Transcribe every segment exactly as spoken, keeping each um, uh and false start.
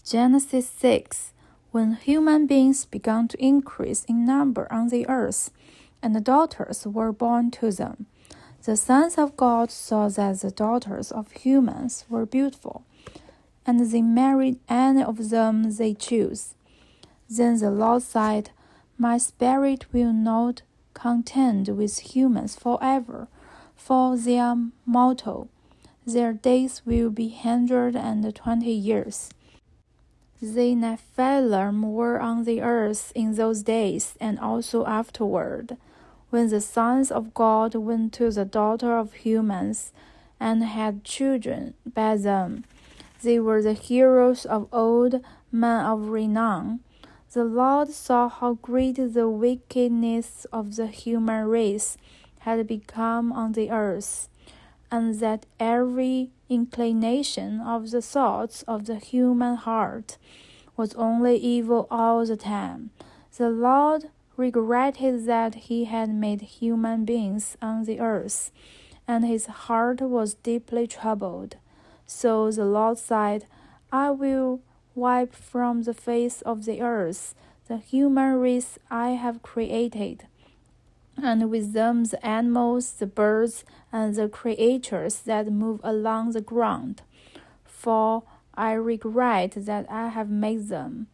Genesis six. When human beings began to increase in number on the earth, and daughters were born to them, the sons of God saw that the daughters of humans were beautiful, and they married any of them they chose. Then the Lord said, My spirit will not contend with humans forever, for they are mortal. Their days will be hundred and twenty years. The Nephilim were on the earth in those days, and also afterward, when the sons of God went to the daughter of humans and had children by them. They were the heroes of old, men of renown. The Lord saw how great the wickedness of the human race had become on the earth, and that every inclination of the thoughts of the human heart was only evil all the time. The Lord regretted that he had made human beings on the earth, and his heart was deeply troubled. So the Lord said, I will wipe from the face of the earth the human race I have created, and with them the animals, the birds, and the creatures that move along the ground, for I regret that I have made them.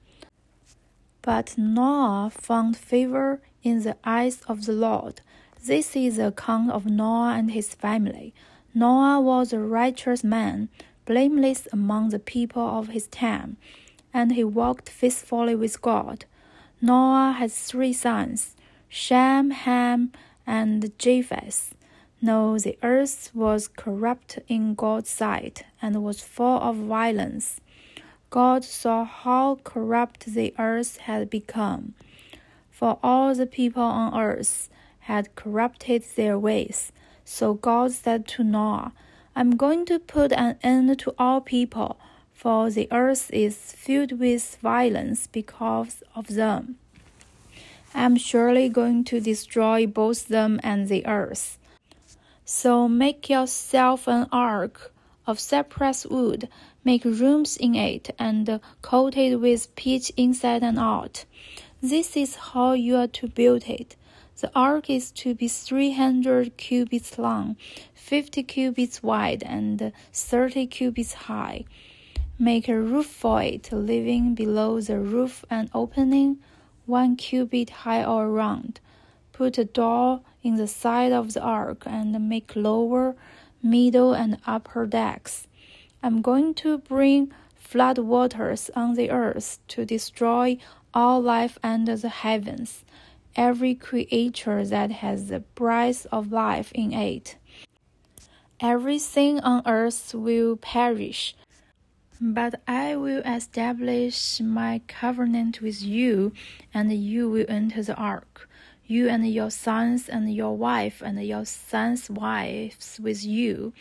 But Noah found favor in the eyes of the Lord. This is the account of Noah and his family. Noah was a righteous man, blameless among the people of his time, and he walked faithfully with God. Noah had three sons, Shem, Ham, and Japheth. Now the earth was corrupt in God's sight and was full of violence. God saw how corrupt the earth had become, for all the people on earth had corrupted their ways. So God said to Noah, I'm going to put an end to all people, for the earth is filled with violence because of them. I am surely going to destroy both them and the earth. So make yourself an ark of cypress wood, make rooms in it, and coat it with pitch inside and out. This is how you are to build it. The ark is to be three hundred cubits long, fifty cubits wide, and thirty cubits high. Make a roof for it, leaving below the roof an opening one cubit high all around. Put a door in the side of the ark, and make lower, middle, and upper decks. I'm going to bring flood waters on the earth to destroy all life under the heavens, every creature that has the breath of life in it. Everything on earth will perish, but I will establish my covenant with you, and you will enter the ark, you and your sons and your wife and your sons' wives with you.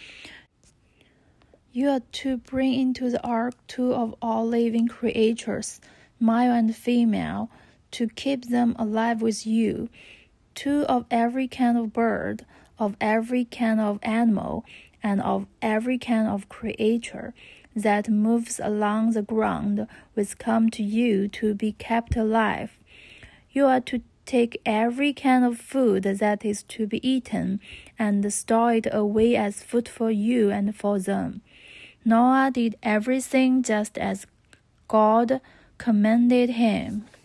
You are to bring into the ark two of all living creatures, male and female, to keep them alive with you, two of every kind of bird, of every kind of animal, and of every kind of creature that moves along the ground which come to you to be kept alive. You are to take every kind of food that is to be eaten, and store it away as food for you and for them. Noah did everything just as God commanded him.